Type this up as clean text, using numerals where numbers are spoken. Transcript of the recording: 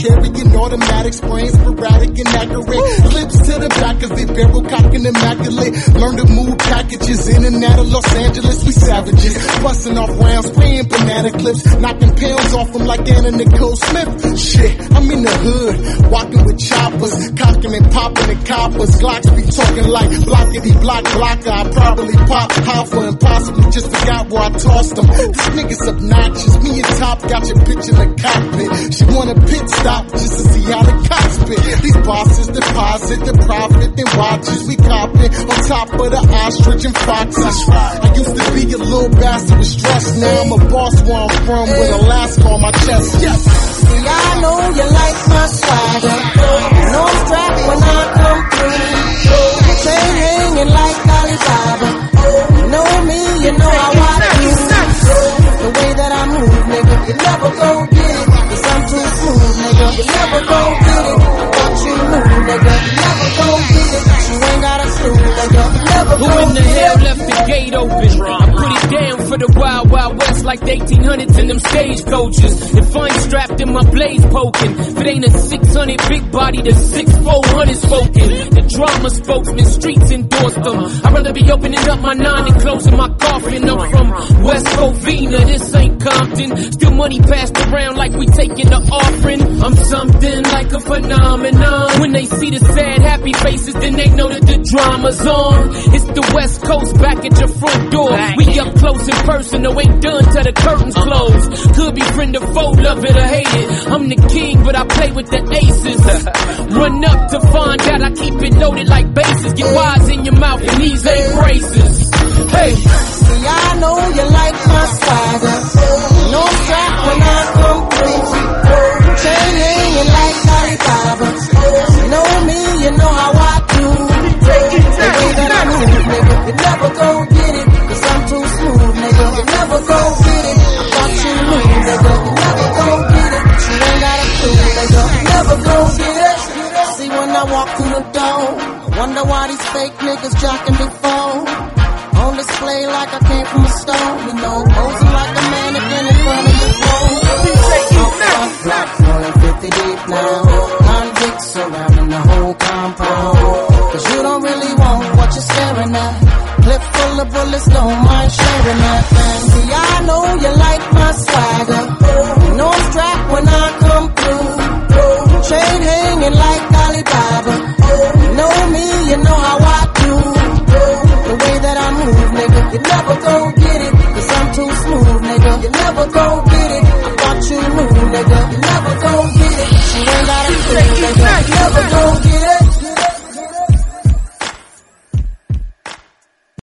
carrying automatic sprains, sporadic and accurate. Lips to the back of it, barrel cocking immaculate. Learn to move packages in and out of Los Angeles. We savages, busting off rounds, spraying banana clips, knocking pounds off them like Anna Nicole Smith. Shit, I'm in the hood, walking with choppers, cocking and popping the coppers. Glocks be talking like blockity block blocker. I probably pop Hoffa and possibly just forgot where I tossed them. This nigga's obnoxious. Me and Top got your bitch in the cockpit. She want a pit stop just to see how the cops spit. These bosses deposit the profit, then watches we cop it on top of the ostrich and foxes. I used to be a little bastard with stress. Now I'm a boss where I'm from with Alaska on my chest. Yes. See, I know you like my swagger. No strap when I come through. Chain hanging like Alibaba. You know me, you know how I do. The way that I move, nigga, you never gon' get it. 'Cause I'm too smooth, nigga. You never gon' get it. Watch you move, nigga. You never gon' get it. You ain't got a screw, nigga. You never gon' get it. Who in the hell left the gate open? I put it down for the Wild Wild West like the 1800s in them stagecoaches. If I ain't strapped in my blades poking, if it ain't a 600 big body, the 6-400 spoken. The drama spokesman, streets endorsed them. I'd rather be opening up my 9 and closing my coffin. I'm from West Covina, this ain't Compton. Still money passed around like we taking the offering. I'm something like a phenomenon. When they see the sad, happy faces, then they know that the drama's on. It's the West Coast back at your front door. We up close and personal, ain't done till the curtains close. Could be friend or foe, love it or hate it. I'm the king, but I play with the aces. Run up to find out I keep it loaded like bases. Get wise in your mouth and these ain't braces. Hey. See, I know you like my swagger. No strap when I come through. Chain hanging like Alibaba. You know me, you know how I do. The way that I move, nigga, you never gon' get it. 'Cause I'm too smooth, nigga. You never gon' get it. Watch you move, nigga. You never gon' get it. You ain't got a clue, nigga. You never gon' get it. See, when I walk through the door, I wonder why these fake niggas jocking me phone. On display like I came from a stone, you know, posing like a mannequin in front of your phone. Rolling 50 deep now, convicts surrounding the whole compound. 'Cause you don't really want what you're staring at. Clip full of bullets, don't mind sharing that. See, I know you like my swagger. No strap when I come through. Chain hanging like Alibaba. You know me, you know how I do. The way that I move, nigga, you never gon' get it. 'Cause I'm too smooth, nigga. You never gon' get it. I watch you move.